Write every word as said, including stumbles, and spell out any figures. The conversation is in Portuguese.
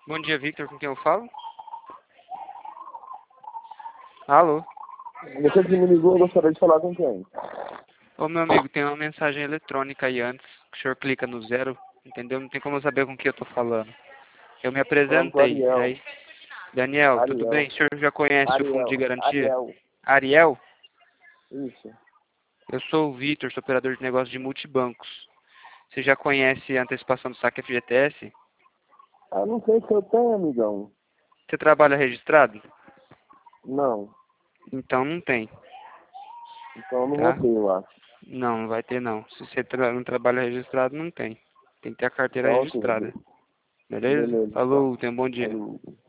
Bom dia, Victor. Com quem eu falo? Alô? Você que me ligou, eu gostaria de falar com quem? Ô, meu amigo, tem uma mensagem eletrônica aí antes, que o senhor clica no zero, entendeu? Não tem como eu saber com quem eu tô falando. Eu me Falando com apresentei, Ariel. aí... Daniel, tudo Ariel. bem? O senhor já conhece o Fundo de Ariel. Garantia? Ariel. Ariel? Isso. Eu sou o Victor, sou operador de negócios de multibancos. Você já conhece a antecipação do saque F G T S? Ah, não sei se eu tenho, amigão. Você trabalha registrado? Não. Então não tem, Então eu não vou tá? ter, eu acho. Não, não vai ter não. Se você tra não trabalha registrado, não tem. Tem que ter a carteira Então, ok. registrada. Beleza? Beleza, então. Falou, tenha um bom dia. Falou.